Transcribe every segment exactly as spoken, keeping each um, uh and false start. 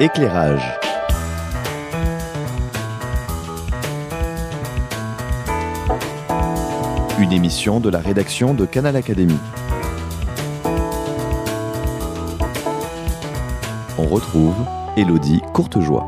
Éclairage. Une émission de la rédaction de Canal Académie. On retrouve Élodie Courtejoie.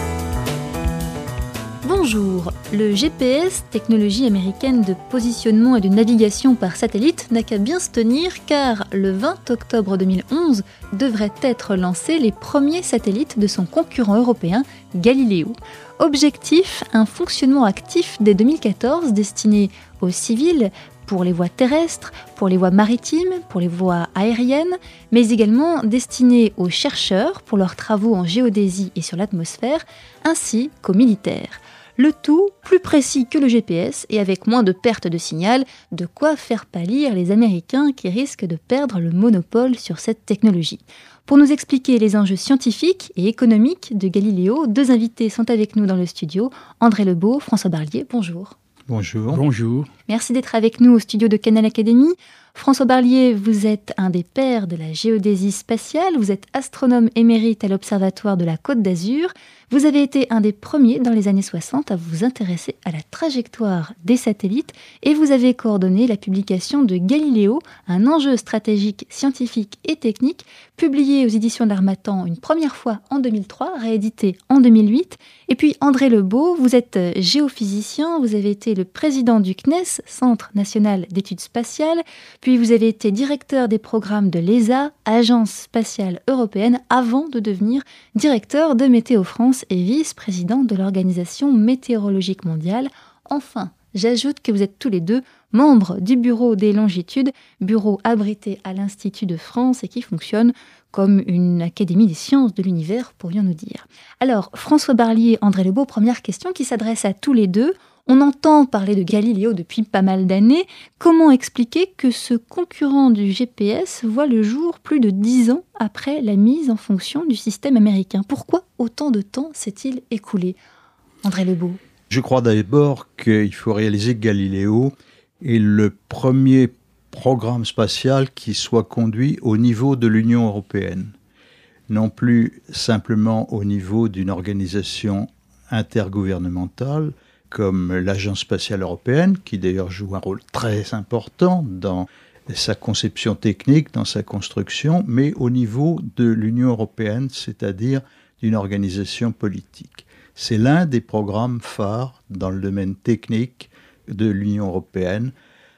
Bonjour, le G P S, technologie américaine de positionnement et de navigation par satellite, n'a qu'à bien se tenir car le vingt octobre deux mille onze devraient être lancés les premiers satellites de son concurrent européen, Galileo. Objectif, un fonctionnement actif dès deux mille quatorze destiné aux civils, pour les voies terrestres, pour les voies maritimes, pour les voies aériennes, mais également destiné aux chercheurs pour leurs travaux en géodésie et sur l'atmosphère, ainsi qu'aux militaires. Le tout plus précis que le G P S et avec moins de pertes de signal, de quoi faire pâlir les Américains qui risquent de perdre le monopole sur cette technologie. Pour nous expliquer les enjeux scientifiques et économiques de Galileo, deux invités sont avec nous dans le studio. André Lebeau, François Barlier, bonjour. Bonjour. Bonjour. Merci d'être avec nous au studio de Canal Académie. François Barlier, vous êtes un des pères de la géodésie spatiale, vous êtes astronome émérite à l'Observatoire de la Côte d'Azur. Vous avez été un des premiers dans les années soixante à vous intéresser à la trajectoire des satellites et vous avez coordonné la publication de Galileo, un enjeu stratégique, scientifique et technique, publié aux éditions de l'Harmattan une première fois en deux mille trois, réédité en deux mille huit. Et puis André Lebeau, vous êtes géophysicien, vous avez été le président du C N E S, Centre national d'études spatiales, puis vous avez été directeur des programmes de l'E S A, Agence spatiale européenne, avant de devenir directeur de Météo France et vice-président de l'Organisation météorologique mondiale. Enfin, j'ajoute que vous êtes tous les deux membres du Bureau des longitudes, bureau abrité à l'Institut de France et qui fonctionne comme une académie des sciences de l'univers, pourrions-nous dire. Alors, François Barlier, André Lebeau, première question qui s'adresse à tous les deux. On entend parler de Galileo depuis pas mal d'années. Comment expliquer que ce concurrent du G P S voit le jour plus de dix ans après la mise en fonction du système américain ? Pourquoi autant de temps s'est-il écoulé ? André Lebeau. Je crois d'abord qu'il faut réaliser que Galileo est le premier programme spatial qui soit conduit au niveau de l'Union européenne, non plus simplement au niveau d'une organisation intergouvernementale, comme l'Agence spatiale européenne, qui d'ailleurs joue un rôle très important dans sa conception technique, dans sa construction, mais au niveau de l'Union européenne, c'est-à-dire d'une organisation politique. C'est l'un des programmes phares dans le domaine technique de l'Union européenne,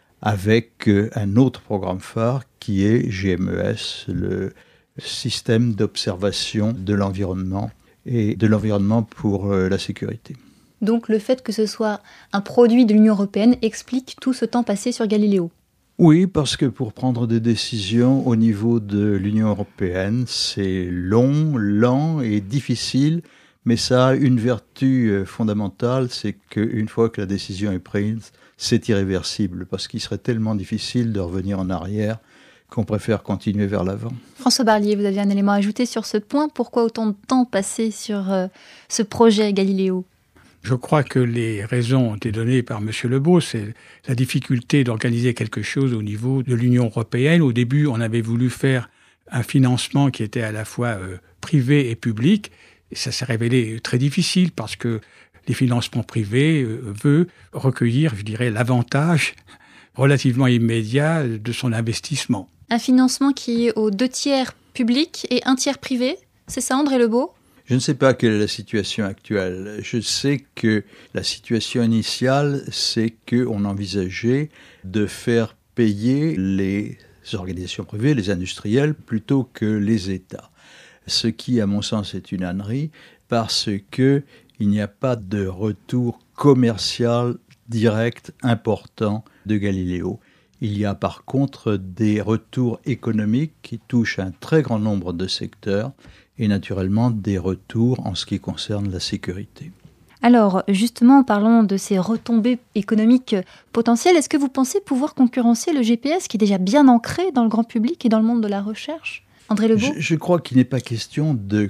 avec un autre programme phare qui est G M E S, le système d'observation de l'environnement et de l'environnement pour la sécurité. Donc le fait que ce soit un produit de l'Union européenne explique tout ce temps passé sur Galileo. Oui, parce que pour prendre des décisions au niveau de l'Union européenne, c'est long, lent et difficile, mais ça a une vertu fondamentale, c'est qu'une fois que la décision est prise, c'est irréversible, parce qu'il serait tellement difficile de revenir en arrière qu'on préfère continuer vers l'avant. François Barlier, vous aviez un élément à ajouter sur ce point. Pourquoi autant de temps passé sur euh, ce projet Galileo ? Je crois que les raisons ont été données par M. Lebeau. C'est la difficulté d'organiser quelque chose au niveau de l'Union européenne. Au début, on avait voulu faire un financement qui était à la fois euh, privé et public. Et ça s'est révélé très difficile parce que les financements privés euh, veulent recueillir, je dirais, l'avantage relativement immédiat de son investissement. Un financement qui est aux deux tiers public et un tiers privé, c'est ça André Lebeau ? Je ne sais pas quelle est la situation actuelle. Je sais que la situation initiale, c'est qu'on envisageait de faire payer les organisations privées, les industriels, plutôt que les États. Ce qui, à mon sens, est une ânerie, parce qu'il n'y a pas de retour commercial direct important de Galileo. Il y a par contre des retours économiques qui touchent un très grand nombre de secteurs, et naturellement des retours en ce qui concerne la sécurité. Alors, justement, parlons de ces retombées économiques potentielles. Est-ce que vous pensez pouvoir concurrencer le G P S qui est déjà bien ancré dans le grand public et dans le monde de la recherche ? André Lebeau ? je, je crois qu'il n'est pas question de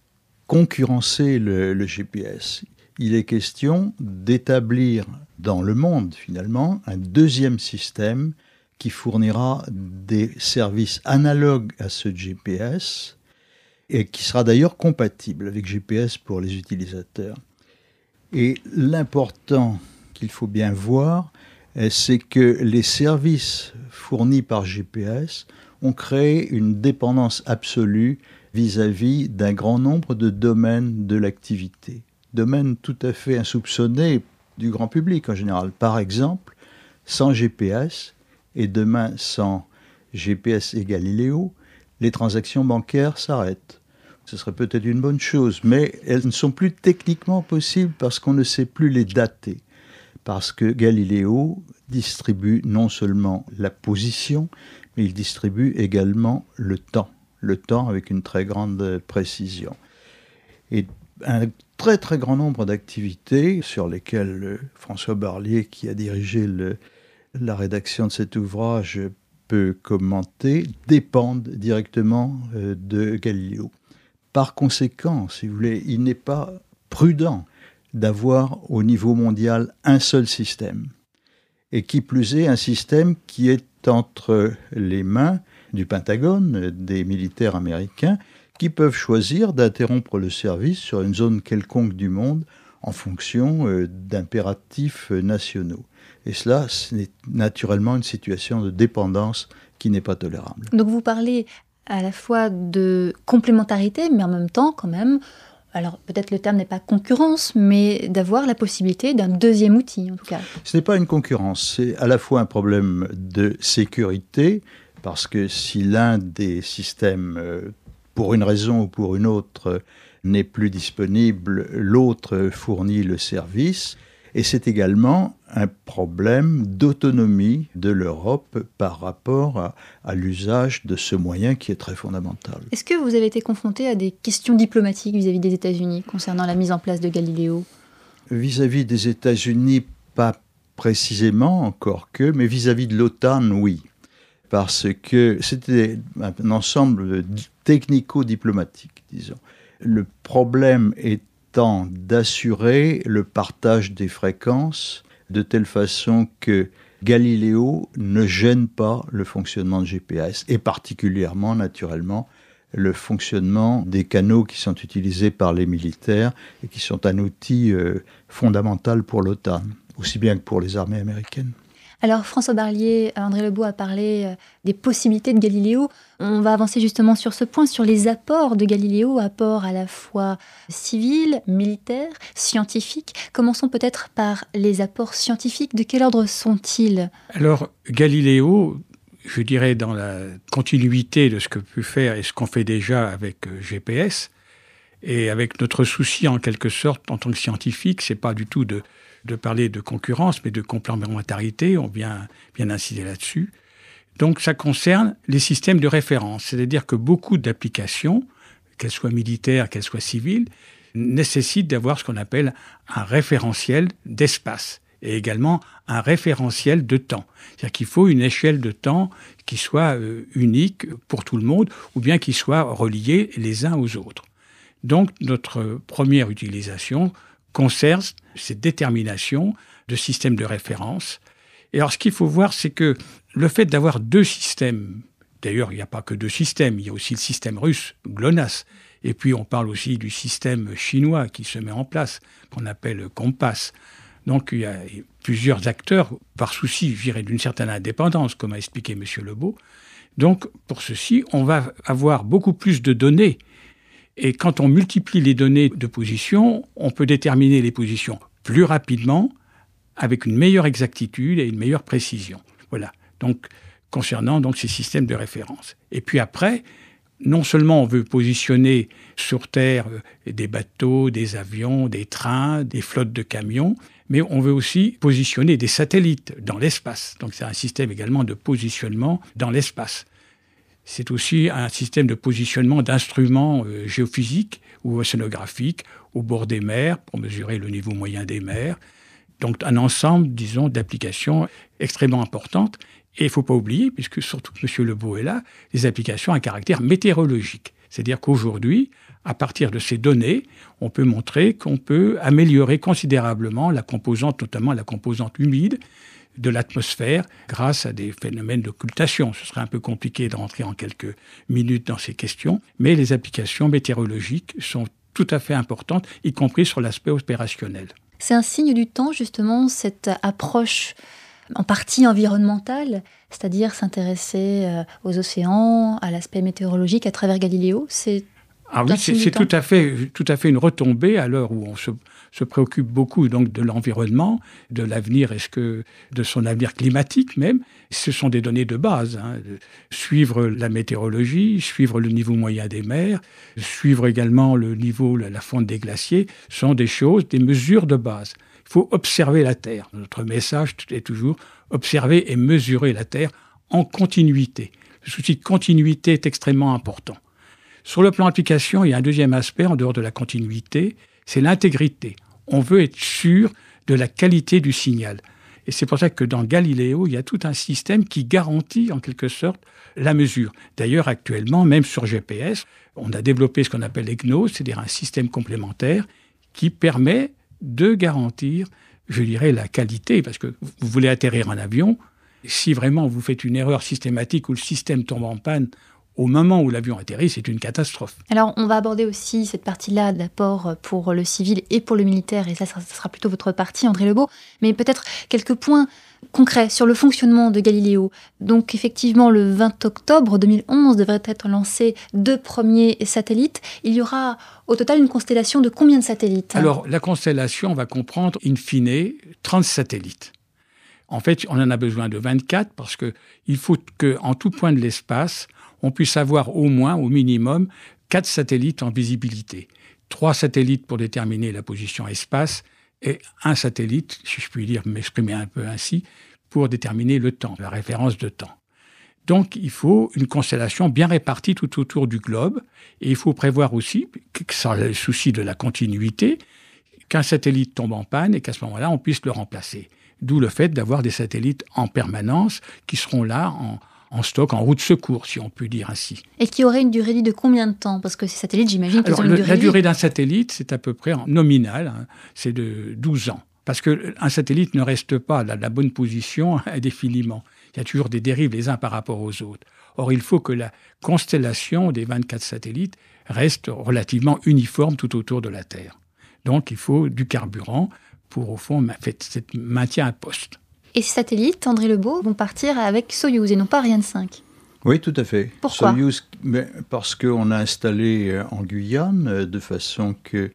concurrencer le, le G P S. Il est question d'établir dans le monde, finalement, un deuxième système qui fournira des services analogues à ce G P S et qui sera d'ailleurs compatible avec G P S pour les utilisateurs. Et l'important qu'il faut bien voir, c'est que les services fournis par G P S ont créé une dépendance absolue vis-à-vis d'un grand nombre de domaines de l'activité. Domaines tout à fait insoupçonnés du grand public en général. Par exemple, sans G P S, et demain sans G P S et Galileo, les transactions bancaires s'arrêtent. Ce serait peut-être une bonne chose, mais elles ne sont plus techniquement possibles parce qu'on ne sait plus les dater. Parce que Galileo distribue non seulement la position, mais il distribue également le temps. Le temps avec une très grande précision. Et un très très grand nombre d'activités sur lesquelles François Barlier, qui a dirigé le, la rédaction de cet ouvrage, peut commenter, dépendent directement de Galileo. Par conséquent, si vous voulez, il n'est pas prudent d'avoir au niveau mondial un seul système. Et qui plus est, un système qui est entre les mains du Pentagone, des militaires américains, qui peuvent choisir d'interrompre le service sur une zone quelconque du monde en fonction euh, d'impératifs nationaux. Et cela, c'est naturellement une situation de dépendance qui n'est pas tolérable. Donc vous parlez à la fois de complémentarité, mais en même temps, quand même, alors peut-être le terme n'est pas concurrence, mais d'avoir la possibilité d'un deuxième outil, en tout cas. Ce n'est pas une concurrence, c'est à la fois un problème de sécurité, parce que si l'un des systèmes, pour une raison ou pour une autre, n'est plus disponible, l'autre fournit le service. Et c'est également un problème d'autonomie de l'Europe par rapport à, à l'usage de ce moyen qui est très fondamental. Est-ce que vous avez été confronté à des questions diplomatiques vis-à-vis des États-Unis concernant la mise en place de Galileo ? Vis-à-vis des États-Unis, pas précisément, encore que, mais vis-à-vis de l'OTAN, oui. Parce que c'était un ensemble technico-diplomatique, disons. Le problème étant d'assurer le partage des fréquences de telle façon que Galileo ne gêne pas le fonctionnement de G P S, et particulièrement, naturellement, le fonctionnement des canaux qui sont utilisés par les militaires et qui sont un outil euh, fondamental pour l'OTAN, aussi bien que pour les armées américaines. Alors François Barlier, André Lebeau a parlé des possibilités de Galileo. On va avancer justement sur ce point, sur les apports de Galileo, apports à la fois civils, militaires, scientifiques. Commençons peut-être par les apports scientifiques. De quel ordre sont-ils ? Alors Galileo, je dirais dans la continuité de ce que peut faire et ce qu'on fait déjà avec G P S, et avec notre souci en quelque sorte en tant que scientifique, c'est pas du tout de de parler de concurrence, mais de complémentarité, on vient bien insister là-dessus. Donc ça concerne les systèmes de référence, c'est-à-dire que beaucoup d'applications, qu'elles soient militaires, qu'elles soient civiles, nécessitent d'avoir ce qu'on appelle un référentiel d'espace et également un référentiel de temps. C'est-à-dire qu'il faut une échelle de temps qui soit euh, unique pour tout le monde ou bien qui soit reliée les uns aux autres. Donc notre première utilisation concerne cette détermination de systèmes de référence. Et alors, ce qu'il faut voir, c'est que le fait d'avoir deux systèmes, d'ailleurs, il n'y a pas que deux systèmes, il y a aussi le système russe, GLONASS, et puis on parle aussi du système chinois qui se met en place, qu'on appelle COMPASS. Donc, il y a plusieurs acteurs, par souci, je dirais, d'une certaine indépendance, comme a expliqué M. Lebeau. Donc, pour ceci, on va avoir beaucoup plus de données. Et quand on multiplie les données de position, on peut déterminer les positions plus rapidement, avec une meilleure exactitude et une meilleure précision. Voilà. Donc, concernant donc ces systèmes de référence. Et puis après, non seulement on veut positionner sur Terre des bateaux, des avions, des trains, des flottes de camions, mais on veut aussi positionner des satellites dans l'espace. Donc, c'est un système également de positionnement dans l'espace. C'est aussi un système de positionnement d'instruments euh, géophysiques ou océanographiques au bord des mers pour mesurer le niveau moyen des mers. Donc un ensemble, disons, d'applications extrêmement importantes. Et il ne faut pas oublier, puisque surtout M. Lebeau est là, les applications à caractère météorologique. C'est-à-dire qu'aujourd'hui, à partir de ces données, on peut montrer qu'on peut améliorer considérablement la composante, notamment la composante humide, de l'atmosphère grâce à des phénomènes d'occultation. Ce serait un peu compliqué de rentrer en quelques minutes dans ces questions, mais les applications météorologiques sont tout à fait importantes, y compris sur l'aspect opérationnel. C'est un signe du temps, justement, cette approche en partie environnementale, c'est-à-dire s'intéresser aux océans, à l'aspect météorologique à travers Galiléo. C'est Ah oui, c'est, c'est tout à fait, tout à fait une retombée à l'heure où on se, se préoccupe beaucoup donc de l'environnement, de l'avenir, est-ce que de son avenir climatique même. Ce sont des données de base. Hein. Suivre la météorologie, suivre le niveau moyen des mers, suivre également le niveau, la fonte des glaciers, sont des choses, des mesures de base. Il faut observer la Terre. Notre message est toujours observer et mesurer la Terre en continuité. Le souci de continuité est extrêmement important. Sur le plan application, il y a un deuxième aspect, en dehors de la continuité, c'est l'intégrité. On veut être sûr de la qualité du signal. Et c'est pour ça que dans Galiléo, il y a tout un système qui garantit en quelque sorte la mesure. D'ailleurs, actuellement, même sur G P S, on a développé ce qu'on appelle l'E G N O S, c'est-à-dire un système complémentaire qui permet de garantir, je dirais, la qualité. Parce que vous voulez atterrir un avion, si vraiment vous faites une erreur systématique ou le système tombe en panne, au moment où l'avion atterrit, c'est une catastrophe. Alors, on va aborder aussi cette partie-là d'apport pour le civil et pour le militaire, et ça, ça sera plutôt votre partie, André Lebeau. Mais peut-être quelques points concrets sur le fonctionnement de Galiléo. Donc, effectivement, le vingt octobre deux mille onze devraient être lancés deux premiers satellites. Il y aura au total une constellation de combien de satellites ? Alors, la constellation, on va comprendre, in fine, trente satellites. En fait, on en a besoin de vingt-quatre parce qu'il faut qu'en tout point de l'espace, on puisse avoir au moins, au minimum, quatre satellites en visibilité. Trois satellites pour déterminer la position espace et un satellite, si je puis dire, m'exprimer un peu ainsi, pour déterminer le temps, la référence de temps. Donc, il faut une constellation bien répartie tout autour du globe. Et il faut prévoir aussi, sans le souci de la continuité, qu'un satellite tombe en panne et qu'à ce moment-là, on puisse le remplacer. D'où le fait d'avoir des satellites en permanence qui seront là en en stock, en roue de secours, si on peut dire ainsi. Et qui aurait une durée de vie de combien de temps ? Parce que ces satellites, j'imagine qu'ils Alors, ont une le, durée la de vie. durée d'un satellite, c'est à peu près en nominal, hein, c'est de douze ans. Parce qu'un satellite ne reste pas à la, la bonne position indéfiniment. Il y a toujours des dérives les uns par rapport aux autres. Or, il faut que la constellation des vingt-quatre satellites reste relativement uniforme tout autour de la Terre. Donc, il faut du carburant pour, au fond, maintenir un poste. Et ces satellites, André Lebeau, vont partir avec Soyouz et non pas Ariane cinq. Oui, tout à fait. Pourquoi ? Soyouz, mais parce qu'on a installé en Guyane de façon que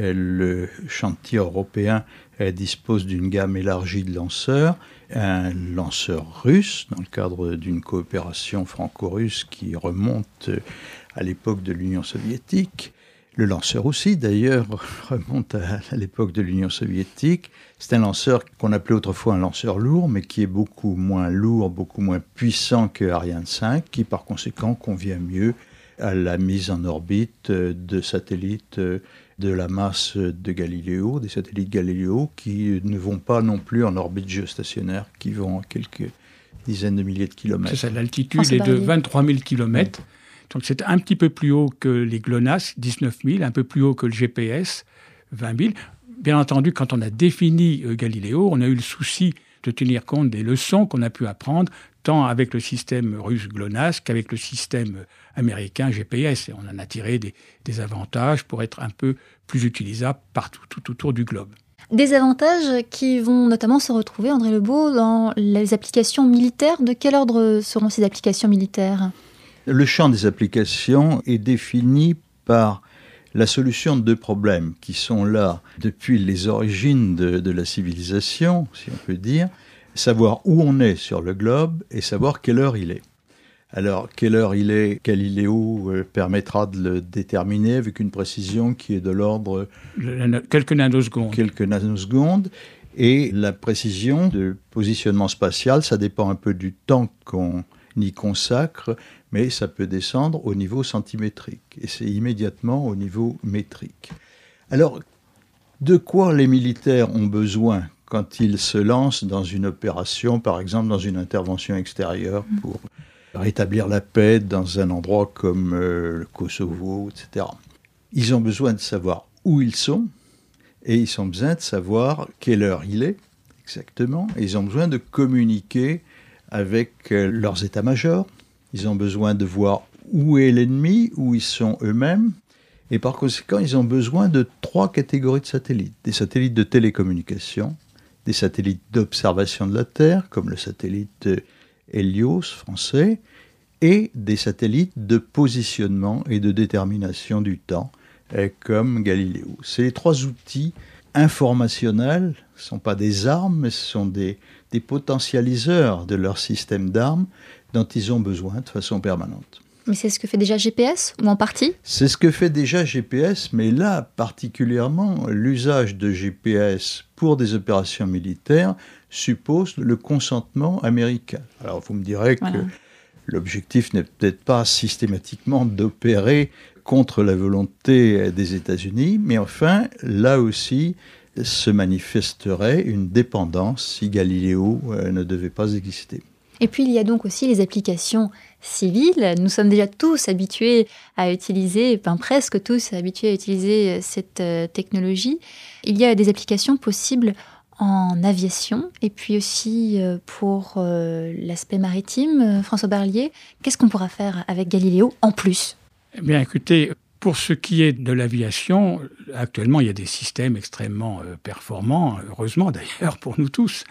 le chantier européen dispose d'une gamme élargie de lanceurs, un lanceur russe dans le cadre d'une coopération franco-russe qui remonte à l'époque de l'Union soviétique. Le lanceur aussi, d'ailleurs, remonte à, à l'époque de l'Union soviétique. C'est un lanceur qu'on appelait autrefois un lanceur lourd, mais qui est beaucoup moins lourd, beaucoup moins puissant que Ariane cinq, qui par conséquent convient mieux à la mise en orbite de satellites de la masse de Galiléo, des satellites Galiléo qui ne vont pas non plus en orbite géostationnaire, qui vont à quelques dizaines de milliers de kilomètres. C'est ça, l'altitude est de vingt-trois mille kilomètres. Donc c'est un petit peu plus haut que les GLONASS, dix-neuf mille, un peu plus haut que le G P S, vingt mille. Bien entendu, quand on a défini euh, Galiléo, on a eu le souci de tenir compte des leçons qu'on a pu apprendre, tant avec le système russe GLONASS qu'avec le système américain G P S. Et on en a tiré des, des avantages pour être un peu plus utilisable partout, tout autour du globe. Des avantages qui vont notamment se retrouver, André Lebeau, dans les applications militaires. De quel ordre seront ces applications militaires ? Le champ des applications est défini par la solution de deux problèmes qui sont là depuis les origines de, de la civilisation, si on peut dire, savoir où on est sur le globe et savoir quelle heure il est. Alors, quelle heure il est, Galiléo euh, permettra de le déterminer avec une précision qui est de l'ordre... Le, quelques nanosecondes. Quelques nanosecondes. Et la précision de positionnement spatial, ça dépend un peu du temps qu'on y consacre, mais ça peut descendre au niveau centimétrique. Et c'est immédiatement au niveau métrique. Alors, de quoi les militaires ont besoin quand ils se lancent dans une opération, par exemple dans une intervention extérieure pour rétablir la paix dans un endroit comme euh, le Kosovo, et cetera. Ils ont besoin de savoir où ils sont et ils ont besoin de savoir quelle heure il est Exactement. Ils ont besoin de communiquer avec leurs états-majors. Ils ont besoin de voir où est l'ennemi, où ils sont eux-mêmes. Et par conséquent, ils ont besoin de trois catégories de satellites. Des satellites de télécommunication, des satellites d'observation de la Terre, comme le satellite Helios français, et des satellites de positionnement et de détermination du temps, comme Galileo. C'est les trois outils informationnels, ce ne sont pas des armes, mais ce sont des, des potentialiseurs de leur système d'armes dont ils ont besoin de façon permanente. Mais c'est ce que fait déjà G P S, ou en partie ? C'est ce que fait déjà G P S, mais là, particulièrement, l'usage de G P S pour des opérations militaires suppose le consentement américain. Alors, vous me direz que voilà. L'objectif n'est peut-être pas systématiquement d'opérer contre la volonté des États-Unis, mais enfin, là aussi, se manifesterait une dépendance si Galiléo euh, ne devait pas exister. Et puis, il y a donc aussi les applications civiles. Nous sommes déjà tous habitués à utiliser, enfin presque tous habitués à utiliser cette euh, technologie. Il y a des applications possibles en aviation et puis aussi euh, pour euh, l'aspect maritime. Euh, François Barlier, qu'est-ce qu'on pourra faire avec Galiléo en plus ? Eh bien, écoutez, pour ce qui est de l'aviation, actuellement, il y a des systèmes extrêmement euh, performants, heureusement d'ailleurs pour nous tous,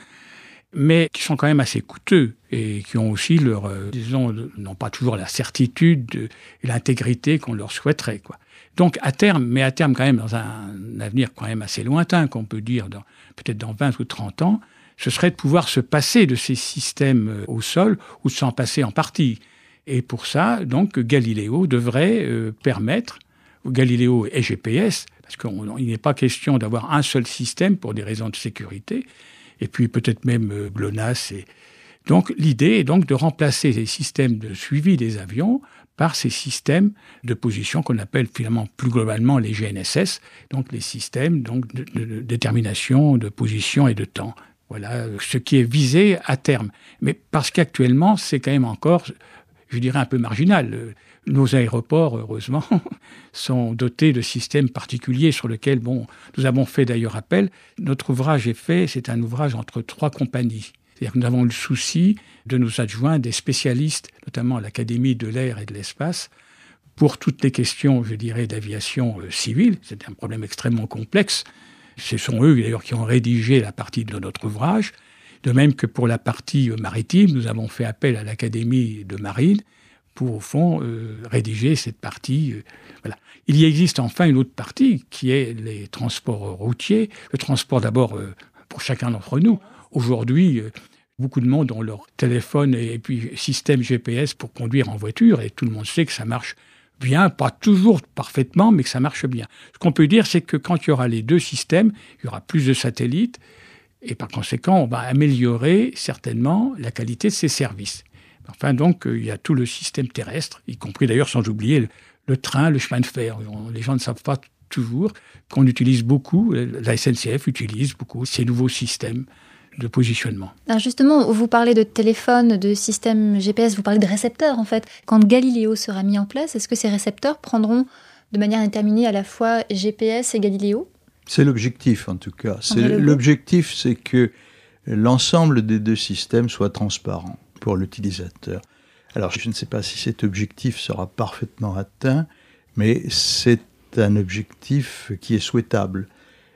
mais qui sont quand même assez coûteux et qui ont aussi leur, euh, disons, n'ont pas toujours la certitude de, et l'intégrité qu'on leur souhaiterait, quoi. Donc, à terme, mais à terme quand même, dans un, un avenir quand même assez lointain, qu'on peut dire dans, peut-être dans vingt ou trente ans, ce serait de pouvoir se passer de ces systèmes au sol ou de s'en passer en partie. Et pour ça, donc, Galiléo devrait euh, permettre, Galiléo et G P S, parce qu'il n'est pas question d'avoir un seul système pour des raisons de sécurité, et puis peut-être même euh, GLONASS. Et... Donc, l'idée est donc de remplacer les systèmes de suivi des avions par ces systèmes de position qu'on appelle finalement plus globalement les G N S S, donc les systèmes donc, de, de, de détermination, de position et de temps. Voilà ce qui est visé à terme. Mais parce qu'actuellement, c'est quand même encore, je dirais, un peu marginal. Nos aéroports, heureusement, sont dotés de systèmes particuliers sur lesquels, bon, nous avons fait d'ailleurs appel. Notre ouvrage est fait, c'est un ouvrage entre trois compagnies. C'est-à-dire que nous avons le souci de nous adjoindre des spécialistes, notamment à l'Académie de l'air et de l'espace, pour toutes les questions, je dirais, d'aviation euh, civile. C'est un problème extrêmement complexe. Ce sont eux, d'ailleurs, qui ont rédigé la partie de notre ouvrage. De même que pour la partie euh, maritime, nous avons fait appel à l'Académie de marine pour, au fond, euh, rédiger cette partie. Euh, voilà. Il y existe enfin une autre partie, qui est les transports routiers. Le transport, d'abord, euh, pour chacun d'entre nous. Aujourd'hui, euh, beaucoup de monde ont leur téléphone et puis système G P S pour conduire en voiture et tout le monde sait que ça marche bien, pas toujours parfaitement, mais que ça marche bien. Ce qu'on peut dire, c'est que quand il y aura les deux systèmes, il y aura plus de satellites et par conséquent, on va améliorer certainement la qualité de ces services. Enfin, donc, il y a tout le système terrestre, y compris d'ailleurs, sans oublier, le, le train, le chemin de fer. Les gens ne savent pas toujours qu'on utilise beaucoup, la S N C F utilise beaucoup ces nouveaux systèmes de positionnement. Alors justement, vous parlez de téléphone, de système G P S, vous parlez de récepteurs en fait. Quand Galiléo sera mis en place, est-ce que ces récepteurs prendront de manière indéterminée à la fois G P S et Galiléo ? C'est l'objectif en tout cas. C'est, l'objectif, c'est que l'ensemble des deux systèmes soit transparent pour l'utilisateur. Alors je ne sais pas si cet objectif sera parfaitement atteint, mais c'est un objectif qui est souhaitable.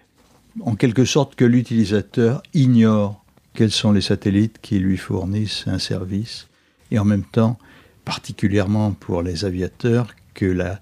En quelque sorte que l'utilisateur ignore quels sont les satellites qui lui fournissent un service, et en même temps, particulièrement pour les aviateurs, que la,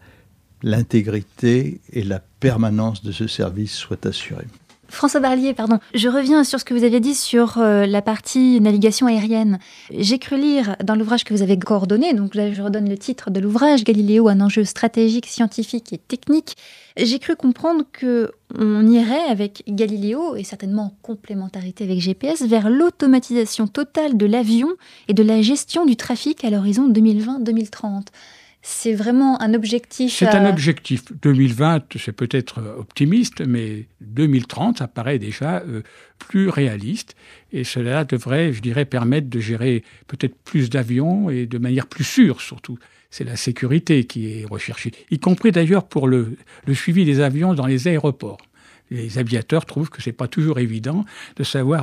l'intégrité et la permanence de ce service soient assurées. François Barlier, pardon, je reviens sur ce que vous aviez dit sur euh, la partie navigation aérienne. J'ai cru lire dans l'ouvrage que vous avez coordonné, donc là je redonne le titre de l'ouvrage, Galiléo, un enjeu stratégique, scientifique et technique. J'ai cru comprendre qu'on irait avec Galiléo, et certainement en complémentarité avec G P S, vers l'automatisation totale de l'avion et de la gestion du trafic à l'horizon deux mille vingt deux mille trente. C'est vraiment un objectif... C'est à... un objectif. deux mille vingt, c'est peut-être optimiste, mais deux mille trente, ça paraît déjà euh, plus réaliste. Et cela devrait, je dirais, permettre de gérer peut-être plus d'avions et de manière plus sûre, surtout. C'est la sécurité qui est recherchée, y compris d'ailleurs pour le, le suivi des avions dans les aéroports. Les aviateurs trouvent que ce n'est pas toujours évident de savoir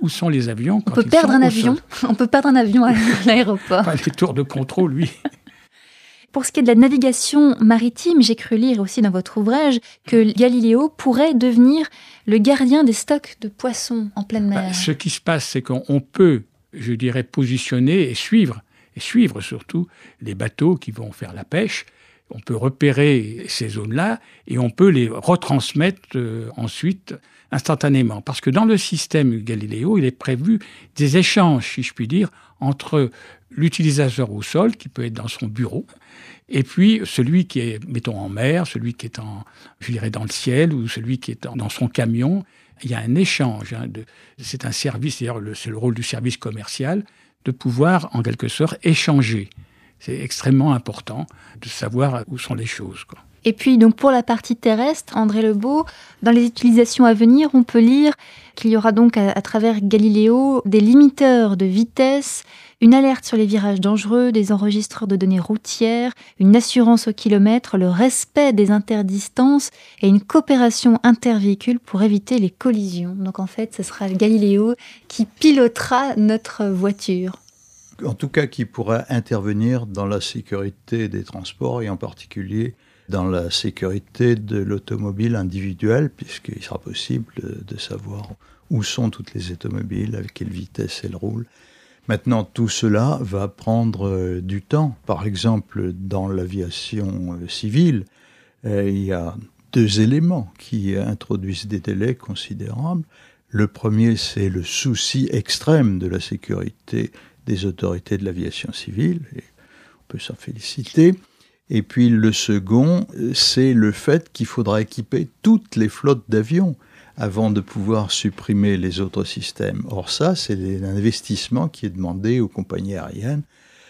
où sont les avions quand On peut ils perdre sont un au avion. sol. On peut perdre un avion à l'aéroport. Enfin, les tours de contrôle, oui. Pour ce qui est de la navigation maritime, j'ai cru lire aussi dans votre ouvrage que Galiléo pourrait devenir le gardien des stocks de poissons en pleine mer. Bah, ce qui se passe, c'est qu'on peut, je dirais, positionner et suivre, et suivre surtout les bateaux qui vont faire la pêche. On peut repérer ces zones-là et on peut les retransmettre euh, ensuite instantanément. Parce que dans le système Galiléo, il est prévu des échanges, si je puis dire, entre l'utilisateur au sol, qui peut être dans son bureau, et puis celui qui est, mettons, en mer, celui qui est, en, je dirais, dans le ciel, ou celui qui est dans son camion. Il y a un échange. Hein, de, c'est un service, d'ailleurs, le, c'est le rôle du service commercial, de pouvoir, en quelque sorte, échanger. C'est extrêmement important de savoir où sont les choses, quoi. Et puis, donc, pour la partie terrestre, André Lebeau, dans les utilisations à venir, on peut lire qu'il y aura donc, à, à travers Galiléo, des limiteurs de vitesse, une alerte sur les virages dangereux, des enregistreurs de données routières, une assurance au kilomètre, le respect des interdistances et une coopération intervéhicule pour éviter les collisions. Donc, en fait, ce sera Galiléo qui pilotera notre voiture. En tout cas, qui pourra intervenir dans la sécurité des transports et en particulier dans la sécurité de l'automobile individuelle, puisqu'il sera possible de savoir où sont toutes les automobiles, avec quelle vitesse elles roulent. Maintenant, tout cela va prendre du temps. Par exemple, dans l'aviation civile, euh, il y a deux éléments qui introduisent des délais considérables. Le premier, c'est le souci extrême de la sécurité des autorités de l'aviation civile, et on peut s'en féliciter. Et puis le second, c'est le fait qu'il faudra équiper toutes les flottes d'avions avant de pouvoir supprimer les autres systèmes. Or ça, c'est l'investissement qui est demandé aux compagnies aériennes.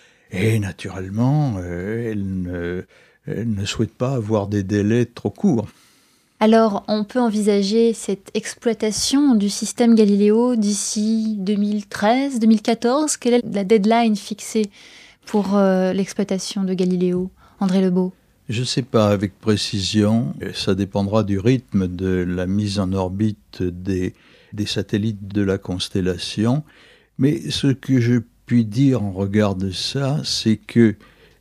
Et naturellement, euh, elles, ne, elles ne souhaitent pas avoir des délais trop courts. Alors, on peut envisager cette exploitation du système Galiléo d'ici deux mille treize, deux mille quatorze. Quelle est la deadline fixée pour euh, l'exploitation de Galiléo ? André Lebeau. Je ne sais pas avec précision, ça dépendra du rythme de la mise en orbite des, des satellites de la constellation, mais ce que je puis dire en regard de ça, c'est que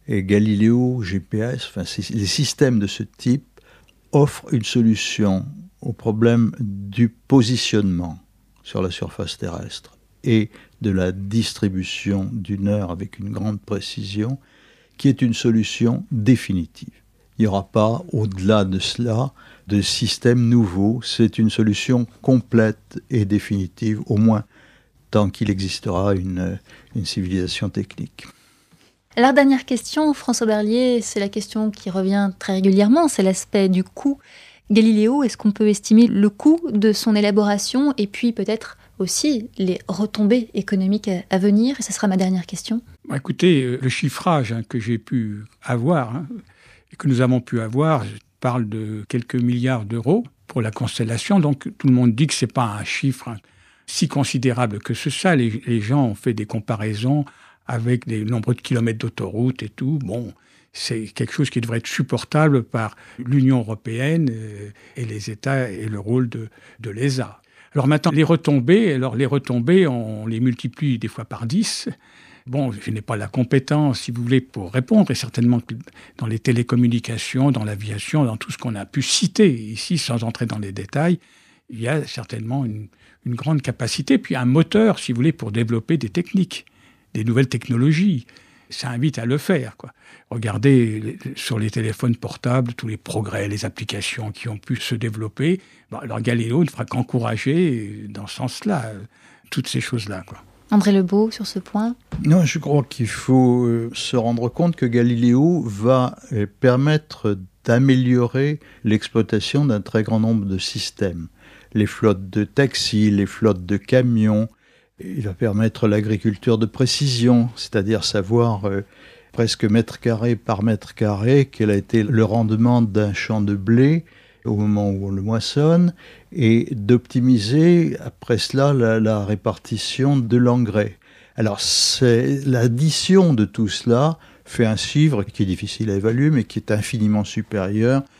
Galiléo, G P S, enfin les systèmes de ce type offrent une solution au problème du positionnement sur la surface terrestre et de la distribution d'une heure avec une grande précision, qui est une solution définitive. Il n'y aura pas, au-delà de cela, de système nouveau. C'est une solution complète et définitive, au moins tant qu'il existera une, une civilisation technique. Alors, dernière question, François Berlier, c'est la question qui revient très régulièrement, c'est l'aspect du coût. Galiléo, est-ce qu'on peut estimer le coût de son élaboration et puis peut-être aussi les retombées économiques à, à venir? Et ce sera ma dernière question. Écoutez, le chiffrage hein, que j'ai pu avoir, hein, et que nous avons pu avoir, je parle de quelques milliards d'euros pour la constellation. Donc tout le monde dit que ce n'est pas un chiffre hein, si considérable que ce ça. Les, les gens ont fait des comparaisons avec des nombreux de kilomètres d'autoroute et tout. Bon, c'est quelque chose qui devrait être supportable par l'Union européenne euh, et les États et le rôle de, de l'E S A. Alors maintenant, les retombées, alors les retombées, on les multiplie des fois par dix. Bon, je n'ai pas la compétence, si vous voulez, pour répondre, et certainement que dans les télécommunications, dans l'aviation, dans tout ce qu'on a pu citer ici, sans entrer dans les détails, il y a certainement une, une grande capacité, puis un moteur, si vous voulez, pour développer des techniques, des nouvelles technologies. Ça invite à le faire, quoi. Regardez les, sur les téléphones portables tous les progrès, les applications qui ont pu se développer. Bon, alors Galiléo ne fera qu'encourager dans ce sens-là, euh, toutes ces choses-là, quoi. André Lebeau, sur ce point? Non, je crois qu'il faut euh, se rendre compte que Galiléo va euh, permettre d'améliorer l'exploitation d'un très grand nombre de systèmes. Les flottes de taxis, les flottes de camions. Il va permettre l'agriculture de précision, c'est-à-dire savoir euh, presque mètre carré par mètre carré quel a été le rendement d'un champ de blé au moment où on le moissonne, et d'optimiser après cela la, la répartition de l'engrais. Alors c'est l'addition de tout cela fait un chiffre qui est difficile à évaluer, mais qui est infiniment supérieur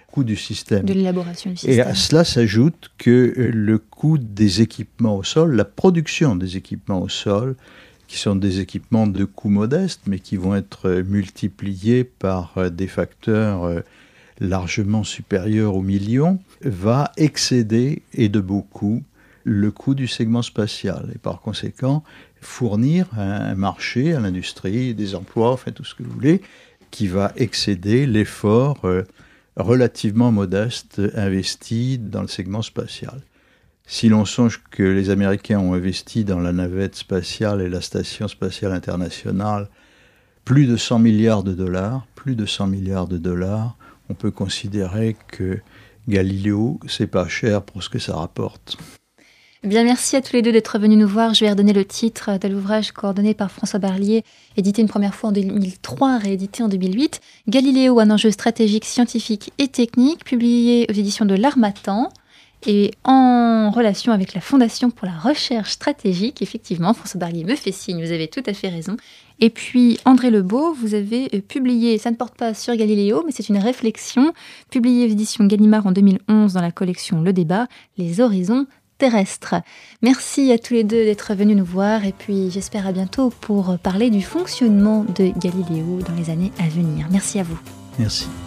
coût du système. De l'élaboration du système. Et à cela s'ajoute que le coût des équipements au sol, la production des équipements au sol, qui sont des équipements de coût modeste, mais qui vont être multipliés par des facteurs largement supérieurs aux millions, va excéder, et de beaucoup, le coût du segment spatial. Et par conséquent, fournir un marché à l'industrie, des emplois, enfin tout ce que vous voulez, qui va excéder l'effort relativement modeste investi dans le segment spatial. Si l'on songe que les Américains ont investi dans la navette spatiale et la station spatiale internationale plus de cent milliards de dollars, plus de cent milliards de dollars, on peut considérer que Galiléo, c'est pas cher pour ce que ça rapporte. Bien, merci à tous les deux d'être venus nous voir. Je vais redonner le titre de l'ouvrage coordonné par François Barlier, édité une première fois en deux mille trois, réédité en deux mille huit. Galiléo, un enjeu stratégique, scientifique et technique, publié aux éditions de l'Harmattan. Et en relation avec la Fondation pour la recherche stratégique, effectivement, François Barlier me fait signe, vous avez tout à fait raison. Et puis, André Lebeau, vous avez publié, ça ne porte pas sur Galiléo, mais c'est une réflexion, publiée aux éditions Gallimard en deux mille onze dans la collection Le Débat, Les horizons terrestres. Merci à tous les deux d'être venus nous voir, et puis j'espère à bientôt pour parler du fonctionnement de Galiléo dans les années à venir. Merci à vous. Merci.